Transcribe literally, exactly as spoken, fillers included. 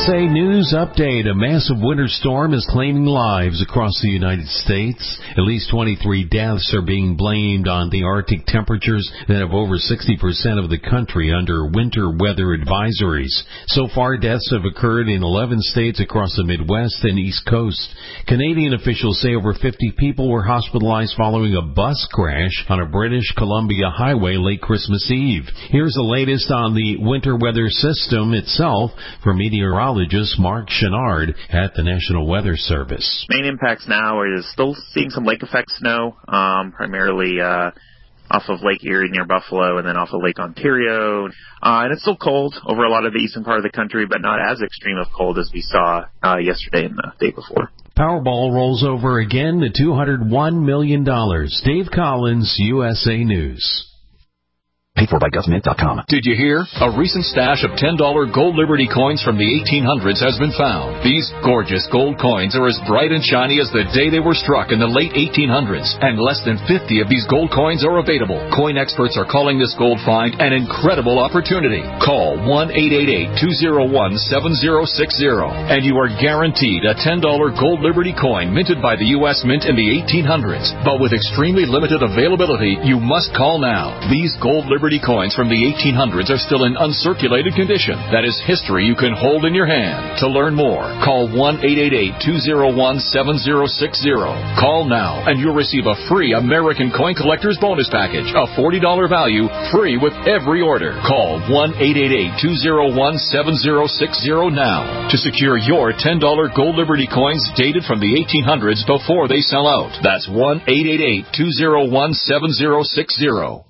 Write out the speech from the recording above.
A News Update. A massive winter storm is claiming lives across the United States. At least twenty-three deaths are being blamed on the Arctic temperatures that have over sixty percent of the country under winter weather advisories. So far, deaths have occurred in eleven states across the Midwest and East Coast. Canadian officials say over fifty people were hospitalized following a bus crash on a British Columbia highway late Christmas Eve. Here's the latest on the winter weather system itself from meteorologist Mark Chenard at the National Weather Service. Main impacts now is still seeing some lake effect snow, um, primarily uh, off of Lake Erie near Buffalo and then off of Lake Ontario. Uh, and it's still cold over a lot of the eastern part of the country, but not as extreme of cold as we saw uh, yesterday and the day before. Powerball rolls over again to two hundred one million dollars. Dave Collins, U S A News. Paid for by government dot com. Did you hear? A recent stash of ten dollar gold Liberty coins from the eighteen hundreds has been found. These gorgeous gold coins are as bright and shiny as the day they were struck in the late eighteen hundreds, and less than fifty of these gold coins are available. Coin experts are calling this gold find an incredible opportunity. Call one eight eight eight, two oh one, seven oh six oh, and you are guaranteed a ten dollar gold Liberty coin minted by the U S Mint in the eighteen hundreds. But with extremely limited availability, you must call now. These gold Liberty Liberty coins from the eighteen hundreds are still in uncirculated condition. That is history you can hold in your hand. To learn more, call one eight eight eight, two oh one, seven oh six oh. Call now and you'll receive a free American Coin Collector's Bonus Package, a forty dollars value, free with every order. Call one eight eight eight, two oh one, seven oh six oh now to secure your ten dollar gold Liberty coins dated from the eighteen hundreds before they sell out. That's one eight eight eight, two oh one, seven oh six oh.